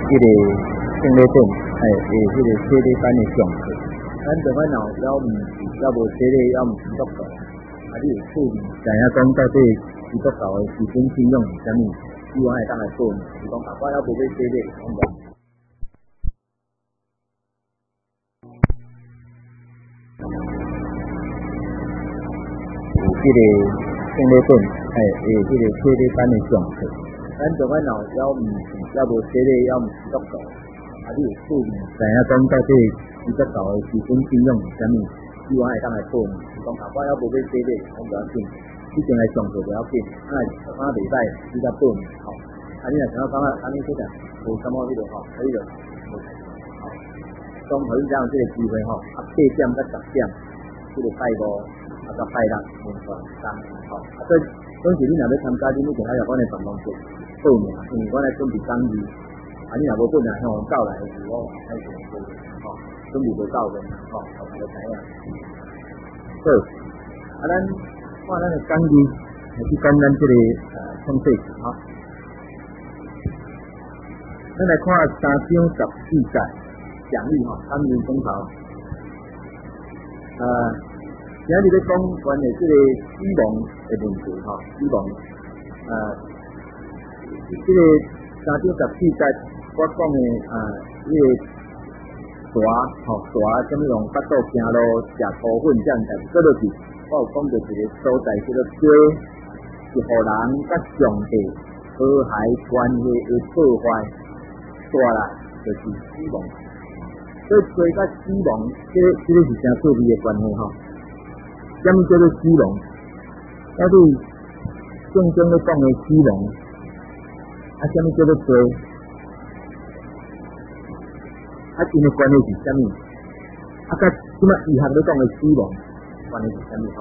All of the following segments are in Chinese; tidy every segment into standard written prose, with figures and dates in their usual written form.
迄个胜利点，迄个体力班的上课，咱台湾若了毋是了无体力，了毋是足够，你有趣味，知影讲到底是足够的基本信用是啥物？希望会当来报名，是讲我了无要体力，讲无。有迄个胜利点，迄个体力班的上课，咱台湾若了毋是了无体力，了毋是足够，你有趣味，知影讲到底是足够的基本信用是啥物？希望会当来报名，是讲我了无要体力，讲不要紧，你先来上课不要紧，袂歹，你才报名吼。你若想要感觉安尼说者无什么迄个吼，可以着，讲互你才有这个机会吼，8点到10点，这个拜五。到拜六连续3吼，所以当时你若要参加，你一定要由阮的办公室报名，因为阮来准备讲义，你若无本来吼到来是我开始做吼，准备无到的吼，就知影。好，咱看咱的讲义，去讲咱这个创世纪吼，咱来看3章14节讲义吼，3年中头，今日咧讲关于这个死亡的问题吼，死亡，这个3章14节我讲的这个什么用巴肚行路食土粉这样代志，做落去，我有讲到一个所在叫做罪，是互人甲上帝和谐关系的破坏，带来就是死亡。所以罪甲死亡，这个是真趣味的关系吼。什么叫做死亡？到底圣经咧讲的死亡，什么叫做罪？因的关系是啥物？甲即摆医学咧讲的死亡关系是啥物？吼，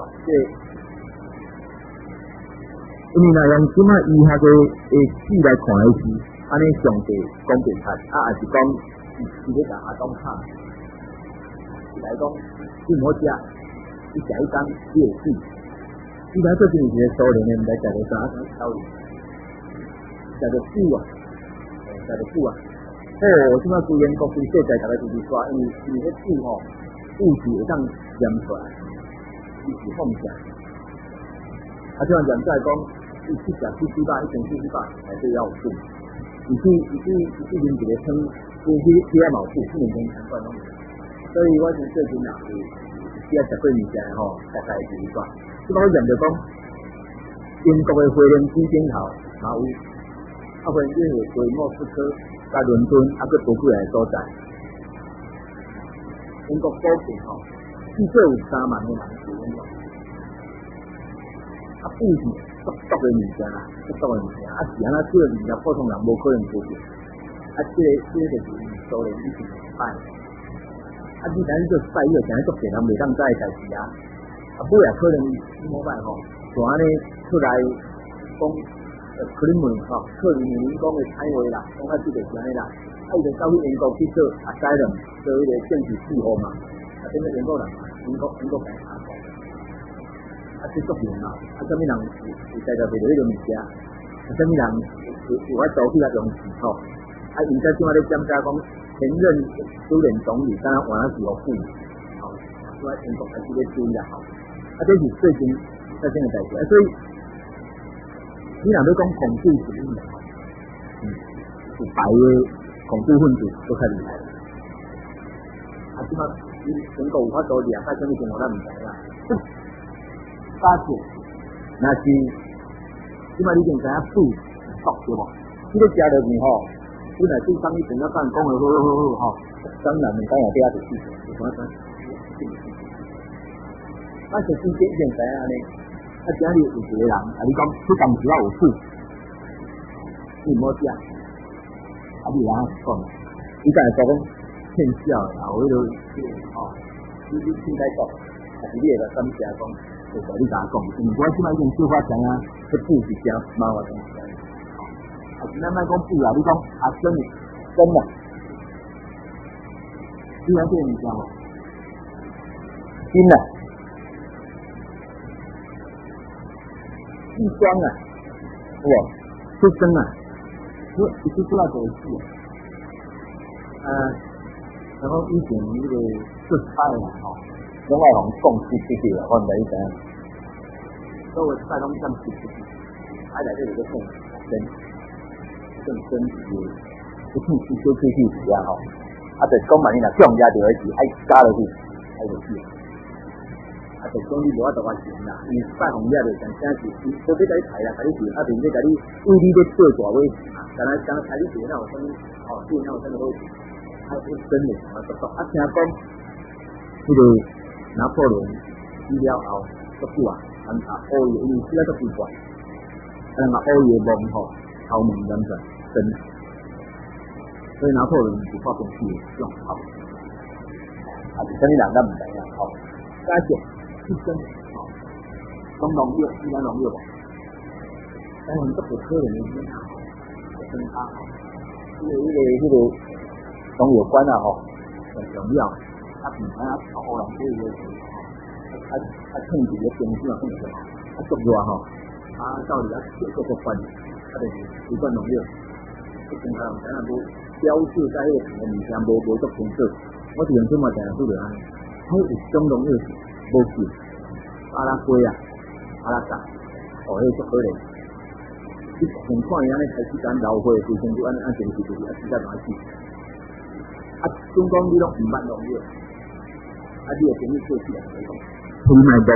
因为若用即摆医学的史来看的是，安尼上帝讲变态，也是讲伊咧甲阿当吵，是来讲任何食。你食一缸你会死，你来做阵是个苏联的，毋知食着啥道理，食着死啊，食着死啊！即摆规英国规世界大家就是说，因为迄死吼，物质会当验出来，伊是放下。即样验出来讲，伊去食1400，1400内底要有死，伊去啉一个汤，去毛死，4年前参观拢，所以我是最近食对物件吼，大概就是说，即摆我验着讲，英国的辉伦基顶头嘛有，辉伦基有对莫斯科、甲伦敦，佫多几个所在。英国附近吼，至少有3万个人住英国。不是足的物件啦，足的物件，是安怎少年啊普通人无可能做到。这个就是苏联以前歹。你讲做赛药，讲做别人袂当知的代志啊！尾也可能某摆吼，就安尼出来讲克林顿吼，克林顿讲的歹话啦，讲较即个是安尼啦。伊就走去英国去做asylum，做迄个政治庇护嘛。变做英国人，英国甲伊打讲，这足人啊！什么人会知道袂到迄个物件？什么人有法度去来用钱吼？现在即马咧讲讲。前任苏联总理当然完了是有负，出来英国还是咧注意啦，这是最近发生的代志，所以你若要讲恐怖主义，是白的恐怖分子都较厉害啦。即马英国有法度掠到什么情况咱毋知啦。假设若是即马你已经知影死毒对无？你咧食落去吼。本来对上一层要办公的吼，当然你当然对他的事情，有什么关系？但是今天现在呢，家里有一个人，你讲这当时要有事，你莫讲，你然后讲，你刚才说讲骗笑啦，我迄个你应该讲，还是你个感谢讲，就你甲我讲，因为我即摆已经出发前啊，去布一件麻烦东西。咱莫讲布啦，你讲真啊，你了解物件无？真啊，异光啊，有无？出生啊，你出来就会死啊。 然后以前那个出菜啦， 拢爱互讲出去啦，我唔知你知影。 所有菜拢咁出去，内底有个更深的， 一片小出去是啊吼，就讲嘛，你若降压就会是爱加落去，爱落去。 就讲你无法度完成啦，因为菜红了就像啥是，除非甲你抬啦，甲你做，并且甲你为你咧做大尾，敢若抬你做那有啥物，做那有啥物好处，真的独独。听讲，迄个拿破仑死了后，足久啊，乌叶因为死了足奇怪，乌叶梦头毛染出真，所以拿破仑就发动去用头， 是啥物人咱唔知影加上。是真，讲农业，依然农业无，但是都不可能的，真差。 迄个农业馆啊吼， 很重要。平常炒乌龙这个，趁住个天气啊，足热吼，到底各个关，就是一贯农业，平常人咱无标示在迄个平面上无足清楚。我之前做嘛，定系做着安尼，还有一种农业是。无去，阿拉龟啊，阿拉甲，迄足可怜。你先看伊安尼开始间老花，规身就安一直时间大去。总讲你拢毋捌农业，你会跟你做起来来讲，你卖忙，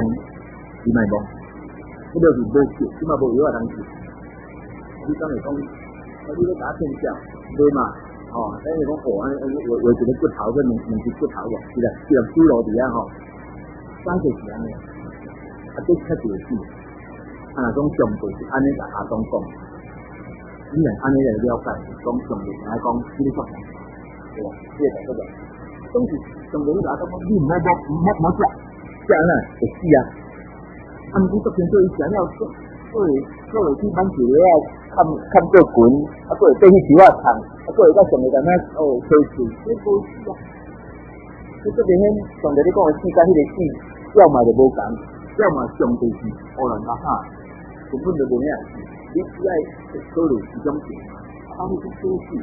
迄个是无去，起码无药通吃。你讲会讲，你咧打天下，对嘛？等于讲安尼，为一个骨头，两只骨头无，是啦，猪肉伫遐三个是安尼，这较著是，种上辈是安尼甲阿公讲，你若安尼来了解，讲上辈来讲，你咧做啥？对吧？这个这个，总是上辈你甲阿公讲，你唔爱冇食，食安尼会死啊！毋过昨天做伊食了，做会去挽住了，看做滚，做会跟去树仔虫，做会到上辈干那吹水，这无死啊！这边上帝你讲的世界，迄个死，要么就无共，要么上帝是乌兰巴哈，根本就无影。你只爱考虑一种事，你去做事。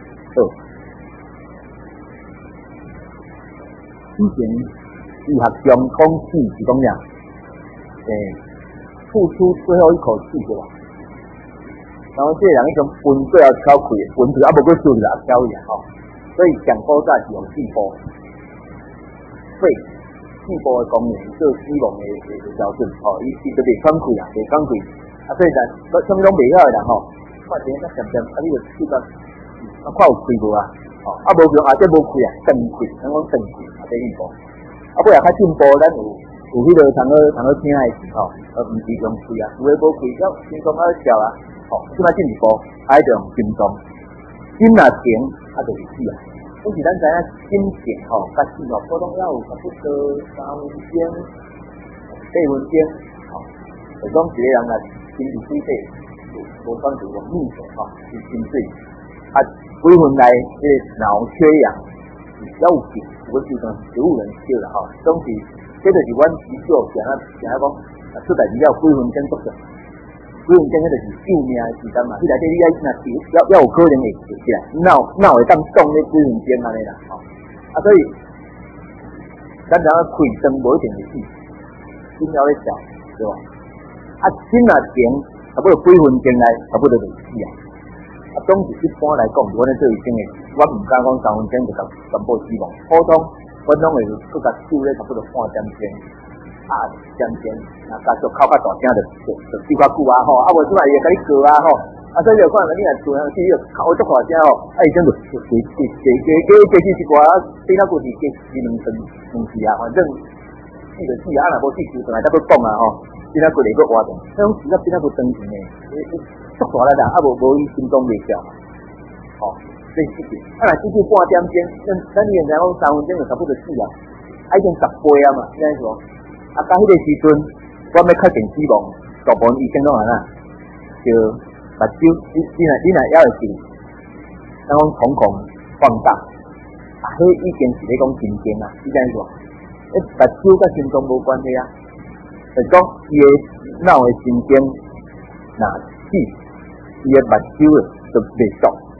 以前医学上讲死是讲啥？付出最后一口气对吧？然后这人迄种魂最后挑开，魂就无过输了挑伊啊所以上古早是用四步。肺细胞的功能做死亡的标准伊就袂喘气啦，袂喘气所以啥物拢袂晓的人看见较渐你就觉得看有气无啊无用这无气断气，咱讲断气第一步尾也较进步，咱有迄个通好听的时毋是用气有诶无气了心脏好跳啊即摆进一步就用心脏心若停就是死啊就是咱知影心情甲死普通要有差不多3分钟、4分钟就讲一个人若心是水底，无讲就用溺水是心水几分内这个脑缺氧要有病，我就讲植物人少啦总是这就是阮研究定讲出代志了几分钟足够。几分钟迄就是救命的时间嘛，迄内底你要有可能会起来，哪会当动咧几分钟安尼啦所以咱知影开灯无一定会死，心要咧跳，对吧？心若停，差不多几分钟内，差不多就死总是一般来讲，我咧做医生的，我唔敢讲3分钟就全部死亡，普通我拢会搁甲救咧差不多半点钟。渐渐，家属哭较大声就死较久无即摆伊会甲你告所以就看你若做样子，哭足大声伊真就加一寡，比那过是加2两次反正死就死若无死就上来再搁讲比那过嚟搁活动，那种死比那过长钱诶，足大力啦，无伊心脏袂跳这是若只半点钟，咱现在讲3分钟就差不多死啊，已经10倍啊嘛，安尼说。到迄个时阵，我要确定死亡，大部分医生拢安那，就目睭，你若还会记，咱讲瞳孔放大，迄已经是咧讲神经啊，你知影无？目睭甲心脏无关系就是讲伊个脑的神经若死，伊个目睭就袂熟，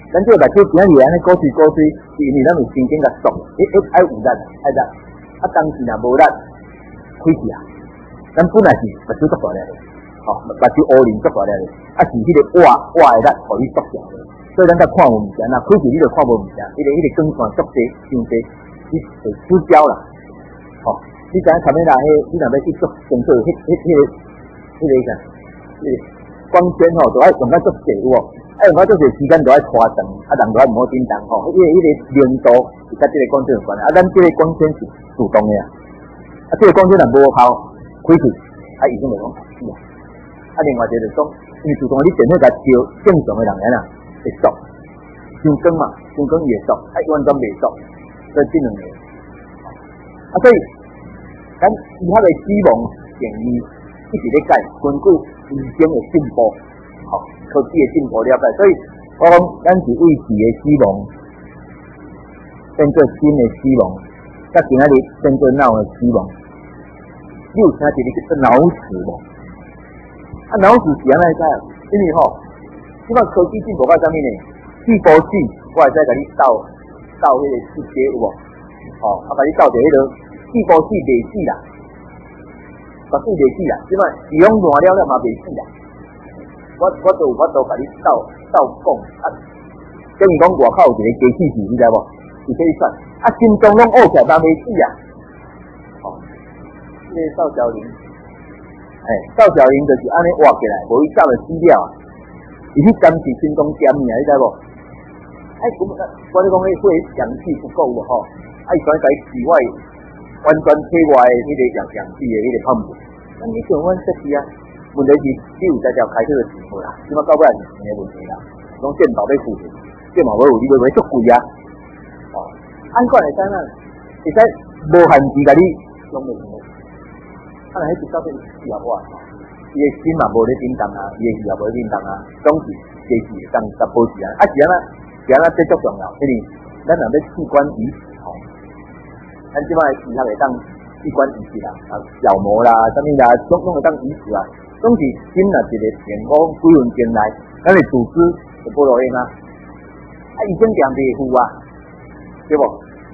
咱这个目睭今日安尼鼓吹，是因为咱有神经甲爽，爱有力，爱力。啊，当时若无力，开去啊，咱本来是目睭足大咧，吼，目睭乌鳞足大咧，啊是迄个活的力，互你缩小的。所以咱甲看无物件，若开去你就看无物件，迄个光线足济，伤济，你会失焦啦。吼，你知影前面啦，你若要去做工作，迄个啥，光纤吼，都爱用到足济有无？用到足济时间都爱拖长，啊人都爱无叮当吼，迄个亮度是甲这个光纤有关啊，咱这个光纤是自动的啊，这个光纤若无效，开去，啊医生就讲死啊。啊，另外一个就是讲，因为自动你电话甲照正常的人啊，会熟，伤光嘛，伤光伊会熟，啊完全袂熟，所以这两个。啊，所以咱以后的死亡定义一直咧改，根据医生的进步，吼，科技的进步了解，所以我讲咱是未知的死亡变做新的死亡，甲今仔日变做脑的死亡。你有听一个叫做脑死无？啊，脑死是安怎解？因为吼，即摆科技进步到啥物呢？细胞子，我会使甲你斗迄个世界有无？哦，啊，甲你斗着迄个细胞子袂死啦，绝对袂死啦。即摆使用烂了嘛袂死啦。我都有法度甲你斗讲啊，等于讲外口有一个机器人，你知无？是可以算啊，心脏拢恶起来，嘛袂死啊。哦，这个邵小玲，邵小玲就是安尼活起来，无伊早就死了啊。伊去监视心脏点尔，你知无？我咧讲迄血氧气不够无吼，啊，伊全甲伊体外完全体外的迄个氧气的迄个泡沫，咱你像阮设计啊。问题是你有才条开车的钱无啦，即马到尾也是钱的问题啦。讲电脑要付钱，电脑要有你买足贵啊。哦，安管会使哪？会使无限制甲你用袂用？啊，那迄一到底是啊我，伊的心嘛无咧叮当啊，伊的耳也无咧叮当啊，总是加是当十保持啊。啊是安那这足重要，因为咱若要器官移植吼，咱即马医学会当器官移植啦，啊角膜啦、啥物啦，总会当移植啊。总是心若一个健康几分钟内，咱的组织就不落用啊。啊，医生定袂付啊，对无？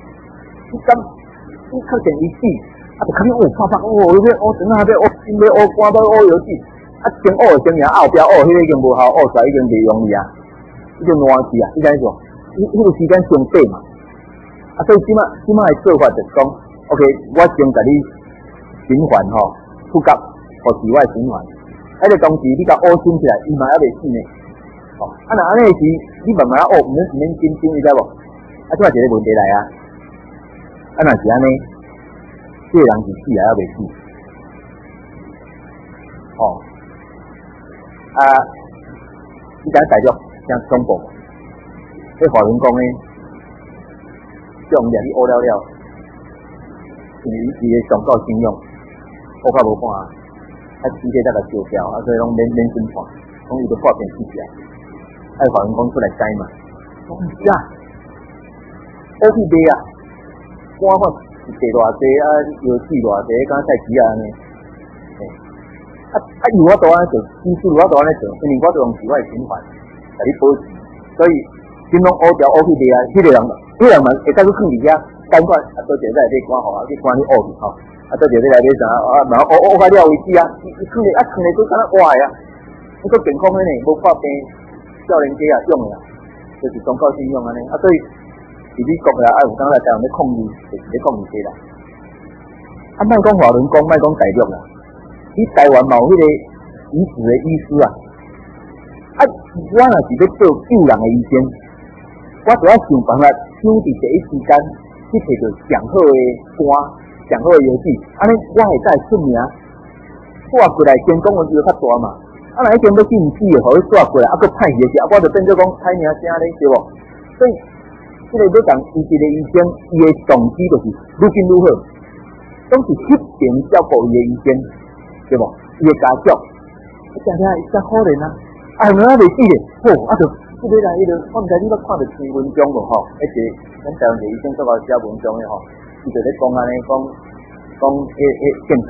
你确定伊死，啊，就肯定拍，你要等下要心要肝要药剂，啊，先先赢，后壁迄个已经无效，出来已经袂用哩啊，已经烂去啊，你知影无？迄个时间上短嘛，啊，所以即马的做法就是讲 ，OK， 我先甲你循环吼，呼吸或体外循环。迄个同时，你甲乌心起来，伊嘛还袂死呢。哦，啊，那安尼时，你慢慢乌，唔免紧张，你知无？啊，即嘛一个问题来啊。啊，若是安尼，这个人是死还袂死？哦，啊，你敢大约像中国，迄法院讲呢，这种掠你乌了，因为伊个上告信用，乌较无判啊。啊，尸体才甲烧掉，啊，所以拢免审判，讲伊都破片死起来，啊，法院讲出来解嘛，讲是啊，乌去卖啊，肝看是地偌济啊，药剂偌济，敢菜市啊安尼，由我都安尼做，医师我都安尼做，因为我都用体外循环，甲你保持，所以心拢乌掉乌去卖啊，迄个人嘛会甲你放伫遐，赶快啊，做者在你肝好啊，去肝你乌去吼。啊，做者你来买啥啊？然后乌较了为止啊！伊囥咧囥咧都敢若活啊！你个健康个呢，无破病，少年家也用啦，就是宗教信用安尼。啊，所以伫美国啦，有当来台湾咧抗议，就是咧抗议这啦。啊，莫讲华人讲，莫讲大陆啦，你台湾嘛有迄个移植的医师啊。啊，我若是要做救人的医生，我就要想办法抢伫第一时间去摕到上好的肝。上好的药剂，安尼我会使出名，挂过来成功的机会较大嘛。啊，若一定要死唔死的，互伊挂过来，啊，佫歹去的时，啊，我就变做讲歹名声咧，对无？所以，这个要讲伊一个医生，伊的动机就是愈紧愈好，总是翕片照顾伊的医生，对无？伊的家属，真可怜啊！啊，两个袂死的，好，啊，就这个来迄个，我毋知你捌看到篇文章无吼？一个咱台湾一个医生做个写文章的吼。伊就咧讲安尼，讲警察，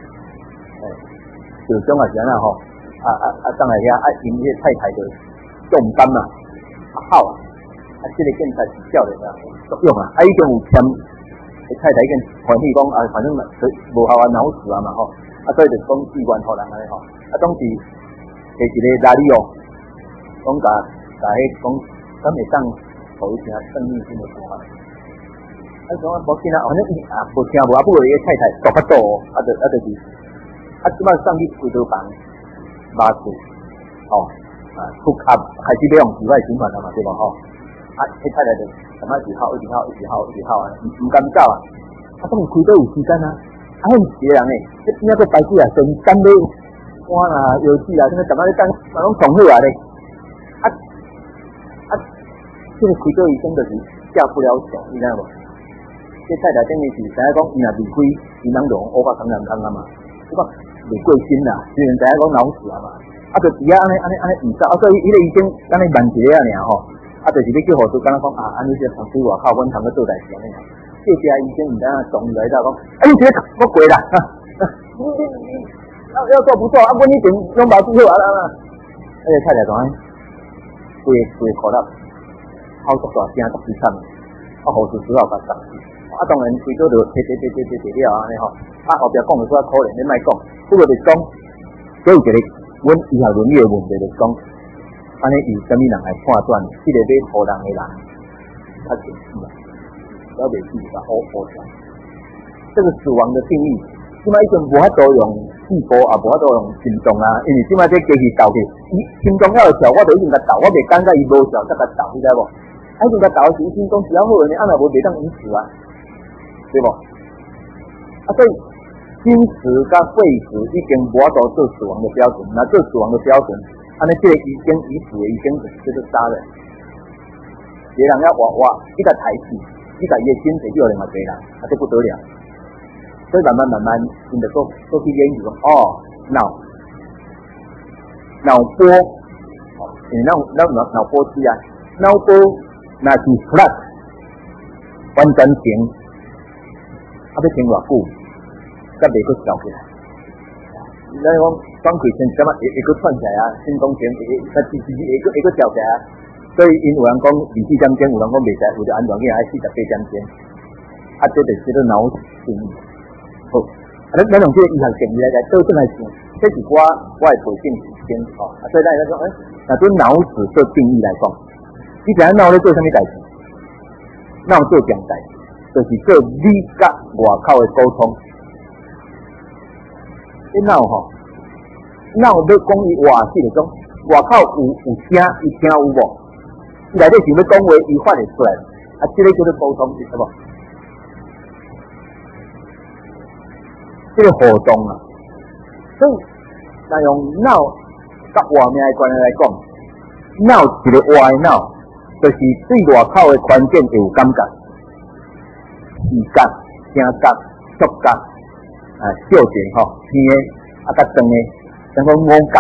就种啊是安那吼，当来遐因迄太太就中弹嘛，好啊， 这个检查是少年啊作用啊，已经有签，太太已经反映讲反正无效啊，脑死啊嘛吼，所以就讲志愿互人安尼吼，当时摕一个拉里哦，讲甲迄讲，敢会当互伊听正面性的说法。讲无紧啊，反正伊无听无不过伊个太太大巴肚哦，就是即摆送去规刀房麻醉，呼吸开始要用体外循环了嘛，对无吼？迄太太就感觉一直好，唔敢走啊！当开刀有时间啊，迄毋是个人诶，这边个排水啊，全干咧碗啊、药剂啊，什么干嘛咧干，拢上好啊咧。这个开刀医生就是下不了手，你知无？这太太等于是知影讲，伊若离开，伊人就乌甲康啊嘛，对吧？未过身啦，虽然知影讲脑死啊嘛。就只安尼唔走，所以迄个医生敢若慢一个啊尔吼，就是要叫护士敢若讲安尼些通去外口，阮通去做代志安尼。这家医生唔知影总来到讲，你这个我过啦，你要做不做？阮一定拢把做好啦。太太讲，规苦力，好足大声足悲惨，护士只好甲送去。当然规做就摕了安尼吼，后壁讲就说可怜，你莫讲，不过就讲，所以一个。阮以后伦理的问题就是讲，安尼以什么人来判断这个要互人的人，他死了，了袂死就好笑。这个死亡的定义，即摆已经无法度用细胞啊，无法度用心脏啊，因为即摆这机器斗去，伊心脏要跳，我就已经甲斗，我袂感觉伊无跳才甲斗，你知无？已经甲斗时，心脏只要好呢，安若无袂当医死啊，对无？所以。心死甲肺死已经无法度做死亡的标准，那做死亡的标准，安尼这个已死的医生就是杀人。别人要活，伊甲抬起，伊甲伊的身体叫人嘛别人，这不得了。所以慢慢，因就做去研究脑波，因为脑波机啊，脑波那是 flat， 完全平，要平偌久？才袂阁跳起来，咱讲转开先什么会阁窜起来啊？心脏前会阁跳起来啊？所以因有人讲24点钟，有人讲袂使，为着安全起来48点钟。这就是叫做脑死。好，咱用这个医学定义来倒转来想，这是我的背景时间所以咱讲，那对脑死做定义来讲，你知影脑咧做啥物代志？脑做两代，就是做你甲外口的沟通。脑要讲伊话是就讲外口有声，伊听有无？伊内底想要讲话，伊发会出来。这个叫做沟通，是无？这个互动啊，所以那用脑甲外面的关系来讲，脑一个外的脑，就是对外口的环境会有感觉，视觉、听觉、触觉。嗅觉听的甲长的，像讲五感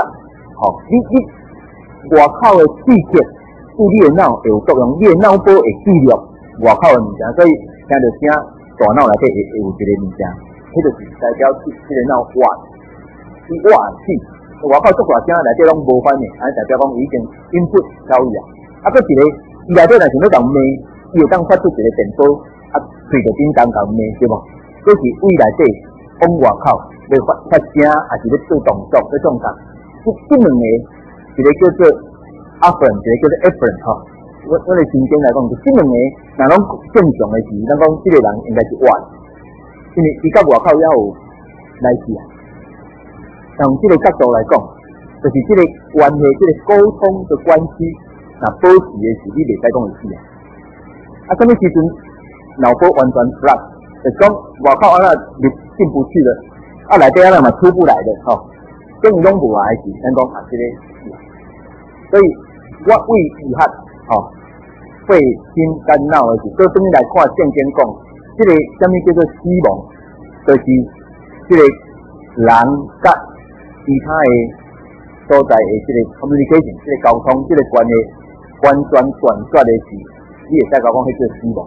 你外口的视觉对你的脑会有作用，你的脑波会记录外口的物件，所以听到声，大脑内底会有一个物件，迄就是代表这个脑活，伊活起，外口足大声内底拢无反应，安尼代表讲已经input交易啊。佫一个伊内底若想要讲骂，伊会当发出一个电波，随着叮当讲骂，对无？这是胃内底。往外口要发声，还是要做动作，要创作。这两个，一个叫做 afferent， 一个叫做 efferent 我的神经来讲，就这两个，若拢正常的时，咱讲这个人应该是活，因为伊甲外口也有来自啊。从这个角度来讲，就是这个关系，这个沟通的关系，若保持的是你袂使讲会死啊。什么时阵脑波完全 flat？就讲外口安那进不去了，内底安那嘛出不来的跟拢无来是，咱讲这个，所以我胃医学肺心肝脑的是，做等于来看圣经讲，这个什么叫做死亡，就是这个人甲其他的所在的这个 communication， 这个沟通，这个关系完全断绝的是，你会使讲迄叫死亡。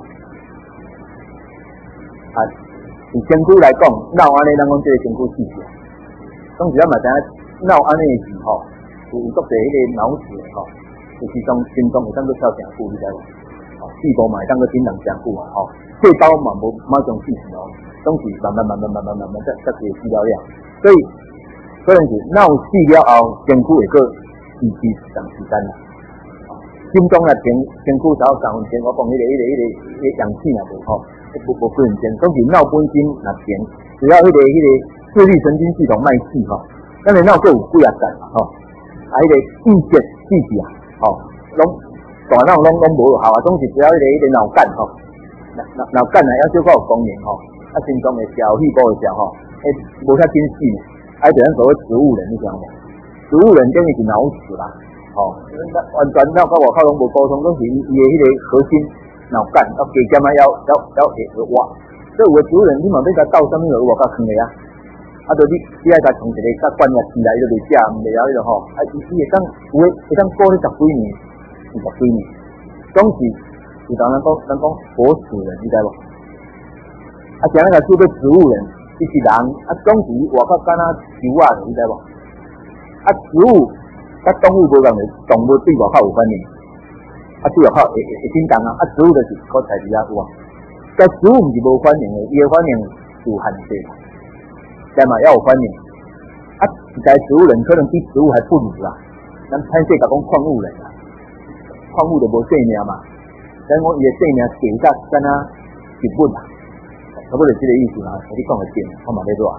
以身躯来讲，脑安尼，咱讲这个身躯死去。当时咱嘛知影，脑安尼的时有足侪迄个脑死就是从心脏会当去跳成久，你知无？ 细胞嘛会当个真人真久啊，细胞嘛无马上死去哦，总是慢慢才会死了了。所以可能是脑死了后，身躯会个支持一段时间啦。心中啊身躯才有3分钟，我讲迄个氧气啊无无几分钟，总是脑本身若停，只要迄个自律神经系统卖死咱的脑阁有几啊层迄个意识记忆啊，拢大脑拢无效啊，总是只要迄个脑干脑干啊，还少够有功能心脏的条、细胞的条无遐紧死呢，就咱所谓植物人，你知道无？植物人等于是脑死啦，完全脑甲外口拢无沟通，拢是伊的迄个核心脑干加减啊，要会活。所以有的植物人，你嘛要甲斗啥物就有外甲坑的啊。就你爱甲从一个甲关入起来就袂食，袂了迄个伊会当有诶会当过你10几年，20几年，总是有当咱讲活死人，你知无？像那个做个植物人，伊是人，总是外口敢若树仔，你知无？植物甲动物无共的，动物对外口有反应，对外口会震动啊，植物就是靠材质啊有啊，但植物毋是无反应的，伊的反应有限制。但嘛要有反应，一个植物人可能比植物还不如啦。咱歹势甲讲矿物人啊，矿物就无生命嘛。咱讲伊的生命低甲敢若植物啊，差不多就这个意思啦。你讲的对，我嘛要做啊。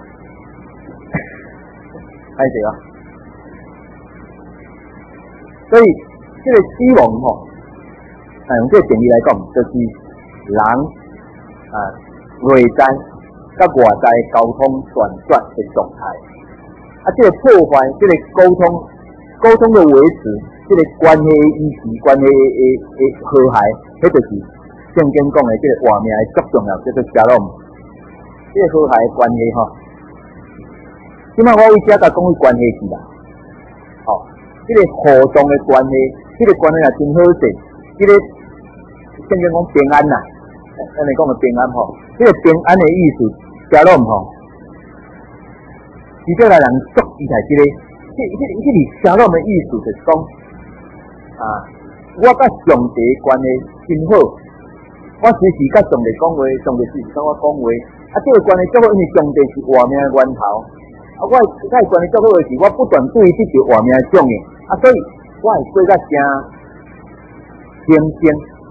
歹势啊。所以这个死亡用这个定义来讲，就是人内在甲外在沟通断绝的状态，这个破坏，这个沟通的维持，这个关系维持关系的和谐，迄就是圣经讲的这个活命的最重要，叫做交融。这个和谐的关系即摆我为遮甲讲关系去啦，这个互动的关系，这个关系也真好势，这个圣经讲平安啦，咱来讲个平安这个平安的意思。交融其实来人足意在这个，这个交融的意思就是讲，我甲上帝关系真好，我随时甲上帝讲话，上帝随时跟我讲话，这个关系最好，因为上帝是活命的源头，我甲伊关系最好的是，我不断对伊得到活命的奖的，所以我会过甲真平静，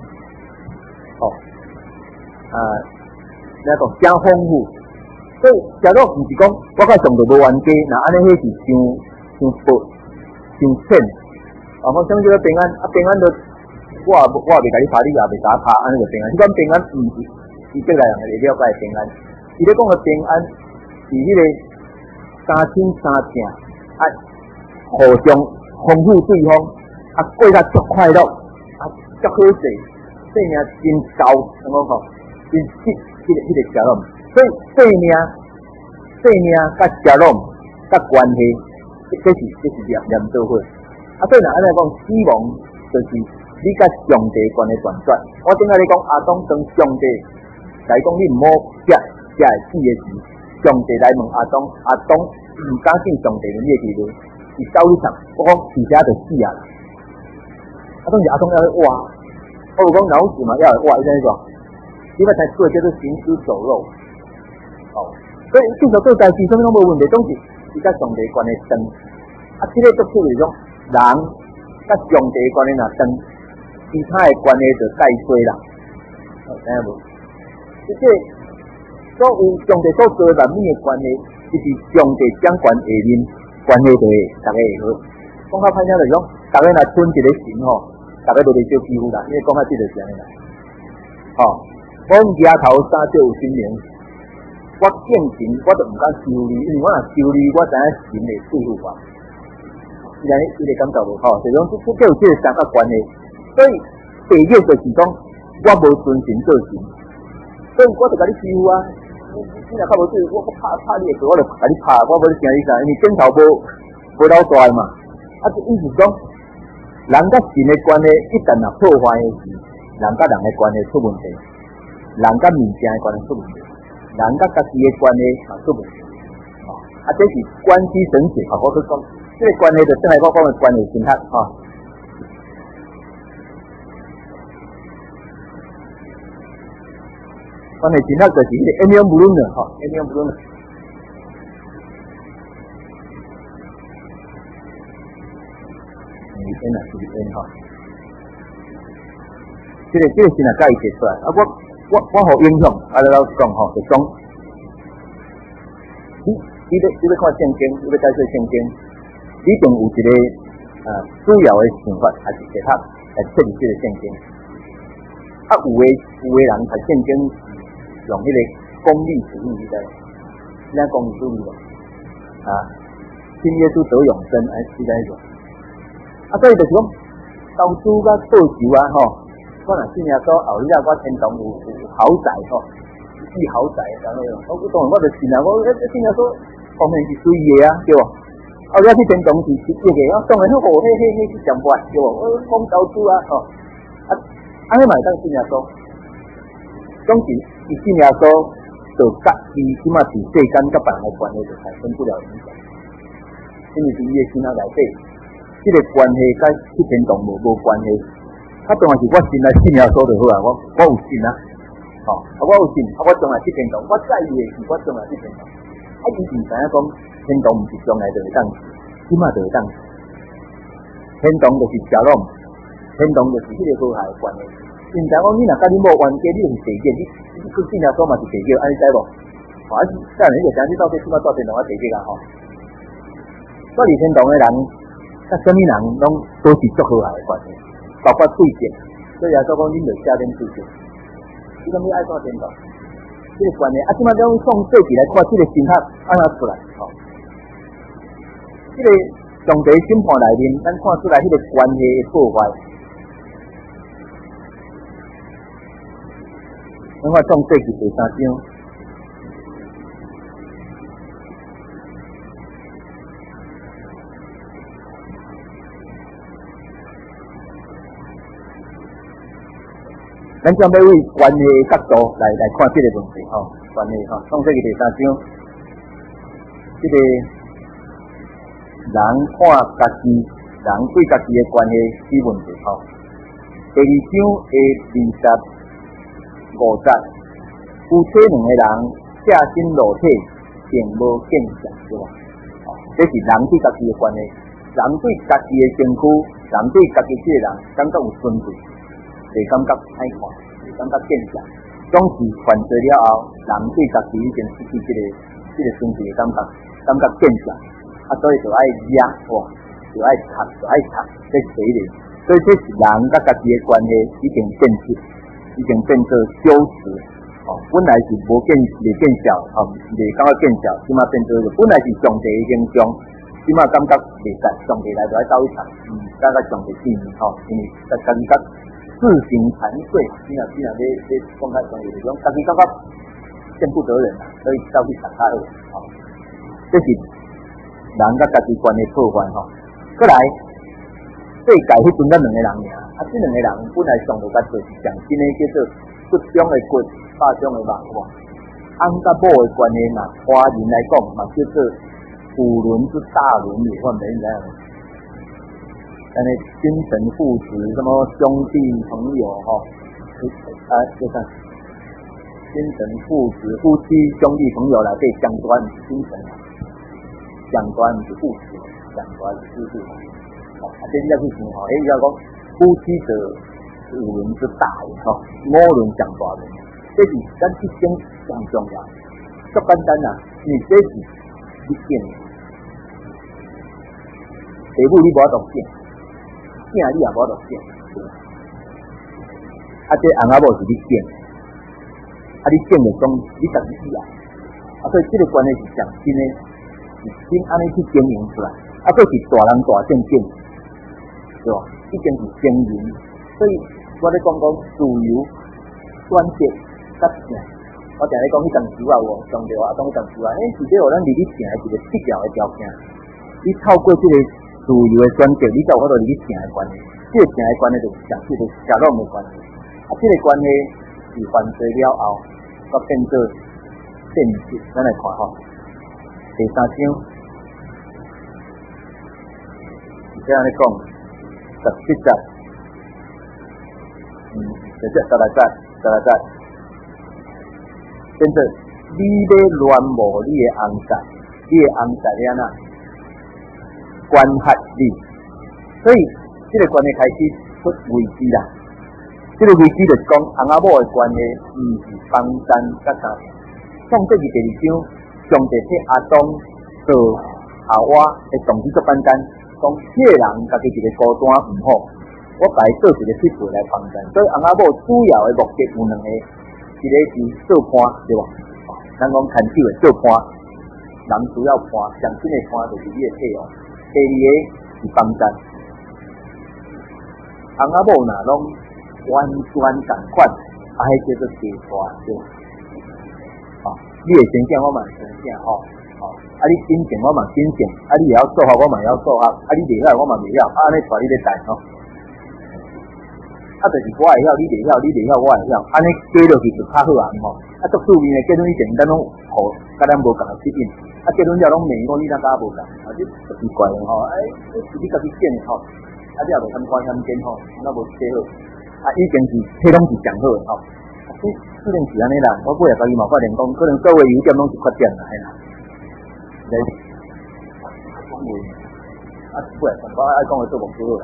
那个真丰富。所以，假如毋是讲我甲上帝无冤家，那安尼迄是伤薄、伤浅。我想这个平安，平安就我袂甲你拍，你也袂甲我拍，安尼就平安。这款平安毋是伊过来人会了解平安。伊咧讲的平安是迄个三亲三正，互相丰富对方，过甲足快乐，足好势，生命真高，怎么讲？真迄个假如。所以生命甲交融甲关系，这是连做伙。所以安尼讲，死亡就是你甲上帝关系断绝。我顶下咧讲，阿当当上帝来讲，你毋好食会死的时，上帝来问阿当毋敢信上帝的你的地位，伊走去上，我讲而且就死啊！当时阿当要去挖，我有讲老子嘛要去挖，伊怎说？你要才做叫做行尸走肉。所以至少做代志，什么拢无问题，总是伊甲上帝关系长。这个作出就是讲，人甲上帝关系若长，其他的关系就带衰啦。知影无？即个所有上帝所做男女的关系，就是上帝掌权下面，关系就会大家会好。讲较歹听就是讲，大家若吞一个神大家都袂少欺负啦。因为讲较即就是安尼啦。我举头三少有心灵。我敬神，我就毋敢修理，因为我若修理，我知影神会对付我。伊个感觉无好，就是讲这有这个三角关系。所以第一就是讲，我无尊神做神，所以我就甲你欺负啊！你若较无对，我拍你的，我就甲你拍，我无你惊你啥？因为镜头无老大嘛。这意思讲，人甲神的关系一旦若破坏的时，人甲人的关系出问题，人甲物件的关系出问题。人甲家己的关系嘛出问题，这是关系神学，我去讲，这个关系就正来我讲的关系心态关系真好就是迄个 Enion Bruner 吼 ，Enion Bruner。N 啊，是 N 吼。这个是哪介意写出来？啊，我好影响，啊，老师讲吼，就讲，你要看圣经，你要解说圣经，你一定有一个主要的想法，还是其他来设立这个圣经。啊，有的人读圣经用迄个功利主义，你知？啥功利主义无？啊，信耶稣得永生，是在种。啊，所以就是讲，投资甲报酬啊，吼。我若信耶稣后日啊，我天堂有豪宅吼，住豪宅咁样。我当然我就信啊，我信耶稣方面是水嘅啊，对无？后日去天堂是实际嘅，我当然好嘿去上班，对无？我讲投资啊，吼，安尼嘛会当信耶稣。总之，伊信耶稣就甲伊即马是世间甲别人嘅关系就产生不了影响，因为是伊嘅心内底，即个关系甲去天堂无关系。啊，当然是我信来信耶稣就好啊，我有信啊，吼，我有信，我将来去天堂，我在意的是我将来去天堂。啊，伊唔知影讲天堂唔是将来就会当，即马就会当。天堂就是小龙，天堂就是迄个好下的关系。唔知讲你若甲你无冤家，你就是地界，你去信耶稣嘛是地界，安尼知无？啊，当然你就知你到底起码到天堂啊地界啊吼。我离天堂的人，甲什么人拢都是足好下的关系。包括对见，所以也说讲，恁就写点对见。你讲你爱看天堂，这个关系啊，即马咱从细节来看，这个神学安怎出来？吼，这个上帝审判内面，咱看出来迄个关系的破坏。咱看创世纪第3章。咱将要为关系的角度来看这个问题吼，关系吼，创世纪第3章，这个人看家己，人对家己的关系是问题吼。第2章的25节，夫妻两个人舍身裸体，并无见相，对吧？这是人对家己的关系，人对家己的身躯，人对家己这个人感觉有尊贵。袂感觉歹看，袂感觉见相，总是犯罪了后，人对家己已经失去这个尊贵的感觉见相，啊，所以就爱惹哇，就爱读，这是第一点。所以这是人甲家己的关系已经变做羞耻，哦，本来是袂见效，哦，袂感觉见效，即马变做本来是上帝的形象，即马感觉袂使，上帝来就爱斗伊读，感觉上帝见面，吼，因为家己自行惭愧，你若要讲较专业就是讲，家己感觉见不得人啊，所以走去读较好，这是人甲家己关系破坏吼。过来，世界迄阵咱两个人尔，啊，这两个人本来上帝甲做是上真诶叫做骨中的骨，肉中的肉，哇，翁甲某的关系嘛，华人来讲嘛叫做五伦之大伦理，我唔知影。精神父子，什么兄弟朋友哈，就看精神父子、夫妻、兄弟朋友啦，对讲端是精神，讲端是父子，讲端是夫妇。这你要去听吼，要讲夫妻的五伦之大吼，五伦讲大伦，这是咱一生上重要。足简单啊，因为这是你见，父母你无法度见。囝你也无得见，啊！这翁仔某是你见，啊！你见就讲你家己以啊，所以这个关系是上真诶，是真安尼去经营出来，啊！佫是大人大正经，对吧？已经是经营，所以我咧讲自由、选择、甲正，我定咧讲迄当时啊，有上着啊，当迄当时啊，是这互咱离你正诶一个必要诶条件，你透过这个。自由的选择，你才有法度离正的关系。这个正的关系就是上这个邪恶的关系。啊，这个关系是犯罪了后，才变做正直。咱来看吼，第3章，这样来讲，17节，16节。 变做你要乱无你的翁婿，你的翁婿了呐，管辖你，所以这个关系开始出危机啦。这个危机就是讲翁仔某的关系，毋是房产甲啥。创这个第二章，上帝替阿当做夏娃的动机做反间，讲这个人家己一个孤单毋好，我家己做一个匹配来房间。所以翁仔某主要的目的有两个，一个是做伴，对吧？咱讲牵手的做伴，人需要伴，上新的伴就是你的配偶。第二个是房间，翁仔某若拢完全同款，啊，迄叫做地拖，对吧？你的形象我嘛形象吼，啊你金钱我嘛金钱，啊你也要做好我嘛也要做好，啊你袂晓我嘛袂晓，啊安尼带你咧带吼，啊就是我会晓，你袂晓，你袂晓我会晓，安尼加落去就较好啊吼，啊足趣味的结婚以前咱拢互甲咱无共的适应，啊结婚了拢骂我你哪甲无共，啊这奇怪的吼，这是你家己选的吼，啊你也无参观参见吼，那无写好，啊已经是迄拢是上好的吼。可能是安尼啦，我尾下家己嘛发现讲，可能各位优点拢是缺点啦，嘿啦。来，讲话，啊，尾下我爱讲的做无好啦。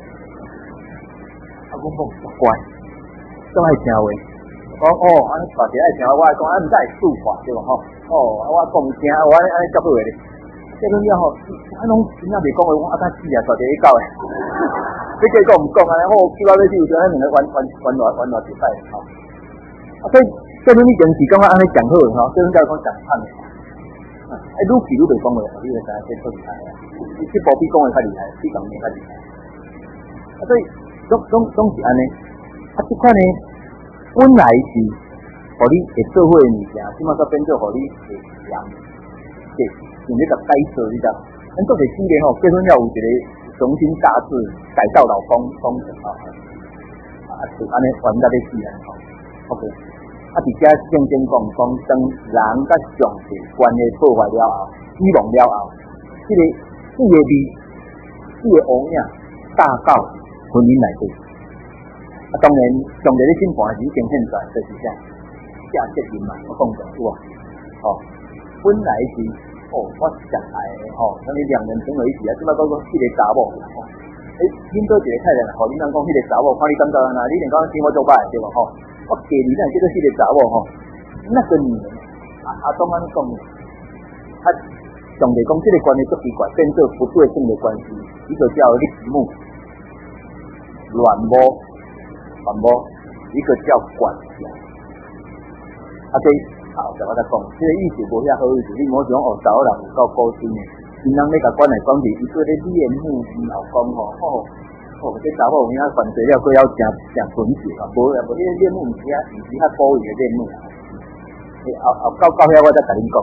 啊，讲乖，都爱听话。讲哦，安尼大家爱听话，我爱讲，啊，毋使会抒发对吧？吼，哦，啊，我讲听，我安尼教好诶。这种了吼，啊，拢真正袂讲话，我啊，较死啊，大家去教诶。你继续讲毋讲安尼，好，叫到你是有啥两个完一摆吼。啊，所以这种以前是讲安尼讲好诶吼，这种叫讲讲惨诶。愈记愈袂讲话，你就知影这错厉害啊！这部比讲诶较厉害，比讲诶较厉害。啊，所以总是安尼。啊，这款呢，本来是互你会做伙诶物件，即马煞变做互你会嫌，对，用咧甲改造，你知道？咱做者几年吼，结婚了有一个重新大事改造老公工程吼，啊，就安尼玩到咧死啊！吼 ，OK。啊！伫遮正讲，当人甲上帝关系破坏了后，死亡了后，这个味，这个污影大到婚姻内底。啊，当然，上帝咧审判是已经现在，就是啥下责任嘛，我讲过有啊。哦，本来是我上爱的吼，像你两人成为一体啊，即摆讲迄个查某啦吼。恁做一个太太啦，吼，恁人讲迄个查某，看你感觉安那，你连讲生活做歹对无吼？我家里那叫做迄个查某吼，那个女人啊，当安讲，啊，上帝讲这个关系足奇怪，变做不对称的关系，一个叫恋母、恋母、一个叫管辖。啊，这就我在讲，这个意思无遐好意思，你莫想哦，查某人有够高深的，新人咧甲管来管去，伊做咧恋母老公吼。这查某有影犯罪了，佫要真纯洁啊！无迄个恋母毋是遐古意的恋母。后到遐我才甲恁讲，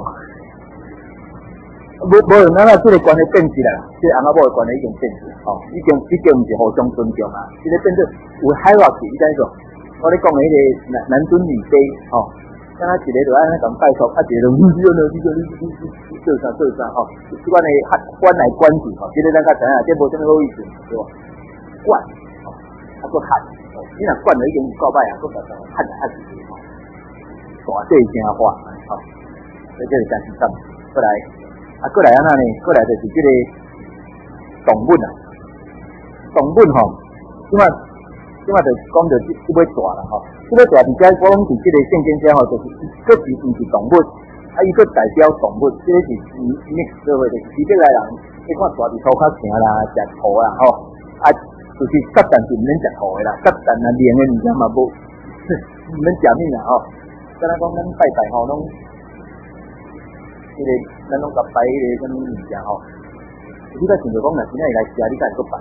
无咱啊，这个关系变起来，这翁仔某的关系已经变起来，吼，已经毋是互相尊重啊，这个变做有海外去，你知影无？我咧讲的迄个男尊女卑，吼，像一个就安尼咁拜托，啊一个就你做啥，吼，即款的关来关去，吼，这个咱较知影，这无啥物好意思，对吧？管，啊，佫喊，你若管了已经够歹啊，佫常常喊来喊去，大细声话，吼，所以这是真是惨。过来，啊，过来安那呢？过来就是这个动物啊，动物吼，即马就讲到这尾大啦吼，这尾大伫遮，我拢是这个圣经遮吼，就是佫是毋是动物，啊，伊佫代表动物，这个是mix社会的，伊这个人，你看大伫土较行啦，食土啦吼，啊。就是甲蛋是毋免食土的啦，甲蛋啊连的物件嘛无，毋免食物啦吼。敢若讲咱拜吼，拢迄个咱拢甲拜迄个啥物物件吼。你甲想着讲，若真正会来食，你敢会佫拜？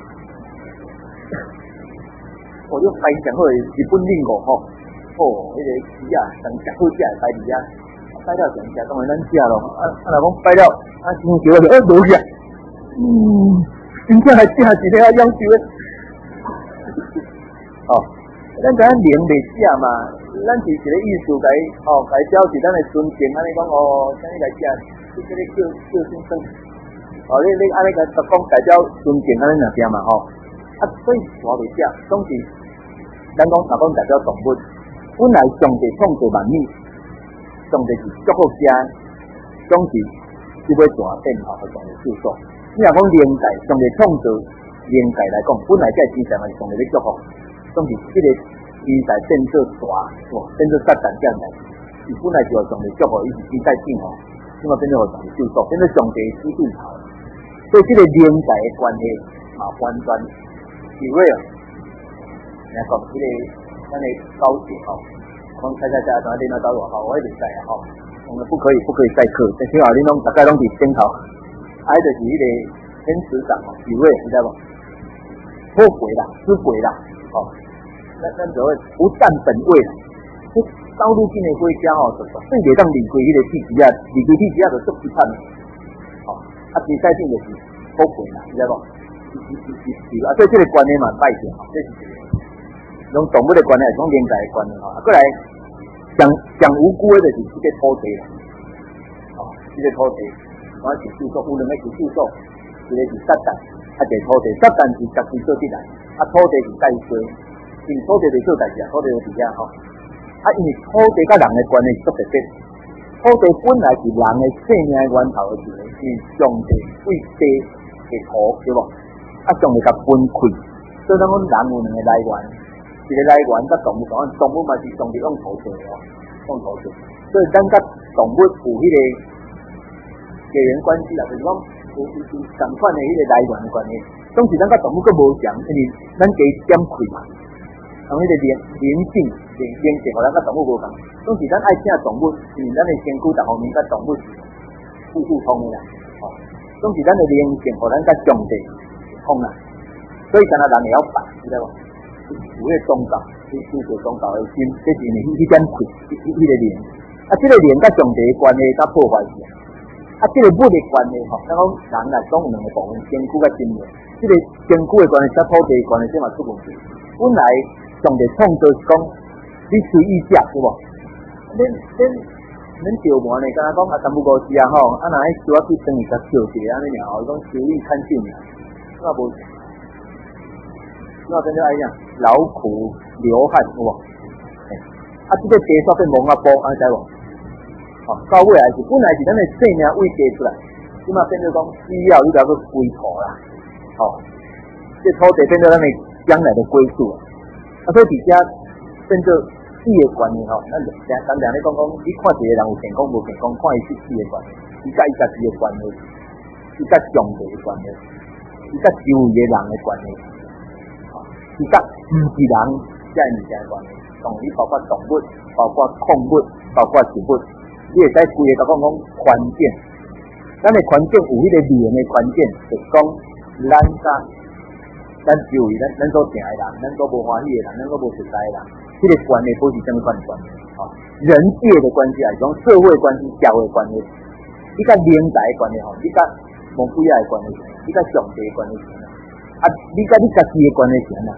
哦，你拜上好诶，日本领悟吼，迄个鱼啊，上食好食诶拜鱼啊，拜了上食，当然咱食咯。若讲拜了，先叫就无食。真正系真是咧要求诶，哦，咱知影灵袂食嘛，咱是一个意思来，来表示咱诶尊敬，安尼讲哦，啥物来食，即个叫先生，你安尼甲讲代表尊敬安尼两点嘛吼，啊，所以我袂食，总是咱讲代表动物，本来上帝创造万物， 上帝是祝福家，总是只要大变吼，互上帝祝福。你若讲灵界，上帝创造灵界来讲，本来这天上是上帝咧祝福，总是这个天才变做大，变做撒旦这样来，伊本来就互上帝祝福，伊是天才变吼，怎么变做互上帝祝福，变做上帝的指头。所以这个灵界的关系嘛，完全是为了，来讲这个咱的高铁吼。讲猜，怎啊？你那走偌好，我一直知啊吼。我们不可以再课，但起码你大概拢伫顶头，就是迄个天池长哦，几位你知无？脱轨啦，失轨啦，哦，咱所谓不占本位啦。这道路进的回家吼，就算袂当离开迄个地址啊，离开地址啊就足批判的，哦，其实性就是脱轨啦，你知无？所以这个观念嘛，歹势吼，这是一个。用动物的关系，从灵界的关系吼，过来讲无辜的就是这个土地啦，这个土地，我是诉讼，有两个是诉讼，一个是撒旦，一个土地，撒旦是家己做起来，土地是代税，因为土地在做代志，土地就伫遐吼，因为土地甲人的关系足特别，土地本来是人的生命的源头的，是上帝为地的土，对无？上帝甲分开，所以咱讲人有两个来源。一个来源甲动物讲，动物嘛是上帝用土地哦，用土地，所以咱甲动物有迄个血缘关系啦，就是讲有相款的迄个来源的关系。总是咱甲动物佫无相，因为咱加减开嘛，从迄个灵性，互咱甲动物无共。总是咱爱请动物，因为咱的身躯各方面甲动物是互通的啦，哦，总是咱的灵性，互咱甲上帝通啦。所以敢若人会晓办，知道无？有迄个宗教，去做宗教的心，这是呢迄点亏，迄个灵。这个灵甲上帝的关系甲破坏去。这个物的关系吼，咱讲人来讲有两个部分，身躯甲心灵。这个身躯的关系甲土地的关系，这嘛出问题。本来上帝创造是讲，你随意食，对无？恁钓盘呢？敢若讲3不5时啊吼，若迄小去等于甲钓一个安尼尔，后讲随意看见尔，那无。那真正爱讲劳苦流汗，有无？这个地煞变蒙啊波，知无？到尾来是本来是咱的生命喂加出来，即马变做讲需要你甲去归土啦，这土地变做咱的将来的归宿啊。所以伫遮变做死的关系吼，咱常咧讲，你看一个人有健康无健康，看伊死的关系，伊甲伊家己的关系，伊甲上帝的关系，伊甲周围的人的关系。是甲唔是人遮物件关系，同你包括动物、包括矿物、包括植物，你会使规个甲讲环境。咱的环境有迄个灵的环境，就是讲咱周围咱所行的人，咱所无欢喜的人，咱所无熟悉的人，这个关系不是什么款的关系，人界的关系还是讲社会关系、社会关系，你甲灵界的关系吼，你甲蒙古亚的关系，你甲上帝的关系。你甲你家己的关系是安怎？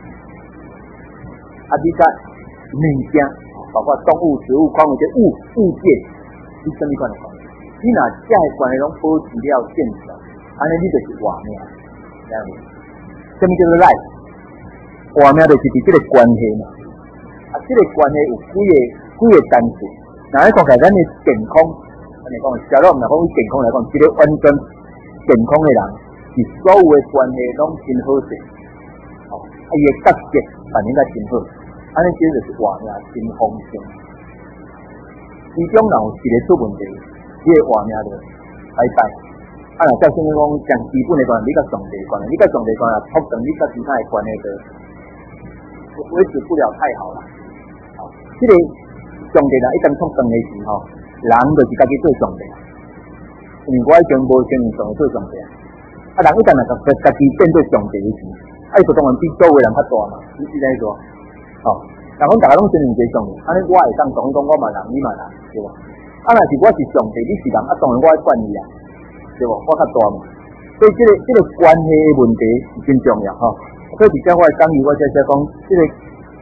你甲物件，包括动物、植物、矿物这物件，你什么款的关系？你若这个关系拢保持了健全，安尼你就是活命，这样子。什么叫做 life？ 活命就是伫这个关系嘛。这个关系有几个单词。那讲起来，咱的健康，安尼讲，假如唔来讲以健康来讲，一个完全健康的人。是所有的关系拢真好势，伊的角色反映得真好，安尼其实就是活命真丰盛。其中若有一个出问题，你的活命就拜拜。若照什么讲，上基本的关系，你甲上帝关系，你甲上帝关系促成你甲其他的关系就维持不了太好啦。这个上帝一旦促成的时候，人就是家己做上帝，因为我已经无承认上帝做上帝。人一旦家己变做上帝的时，就当然比周围人较大嘛，你知安说？人讲大家拢承认一个上帝，安尼我会当当讲我嘛人，你嘛人，对无？若是我是上帝，你是人，当然我会管你啊，对无？我较大嘛，所以这个关系的问题是真重要所以伫遮我会讲义，我才讲这个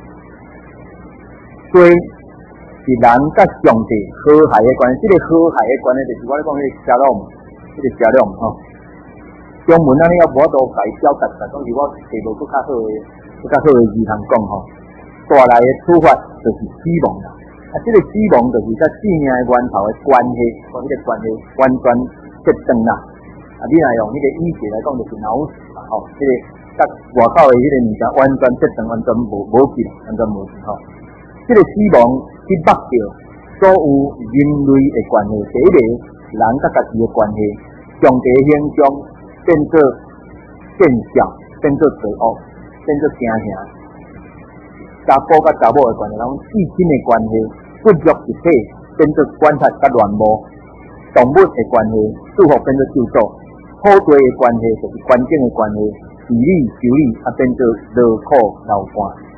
对是人甲上帝和谐的关系，这个和谐的关系就是我咧讲迄个shalom，这个shalom中文安尼要无多改表达，总是我找无更较好的字通讲大来的出发就是希望啦， 这个死亡就是甲生命的源头的关系，和迄个关系完全切断啦。你若用迄个医学来讲，就是脑死嘛，这个甲外口的迄个物件完全切断，完全无去，完全无去这个死亡去目着所有人类的关系，第一个人甲家己的关系，上帝形象变做见效，变做罪恶，变做惊吓。查甫甲查某的关系，人至亲的关系，骨肉一体变做管辖甲乱无；动物的关系，祝福变做咒诅；好地的关系就是环境的关系，治理修理变做劳苦流汗。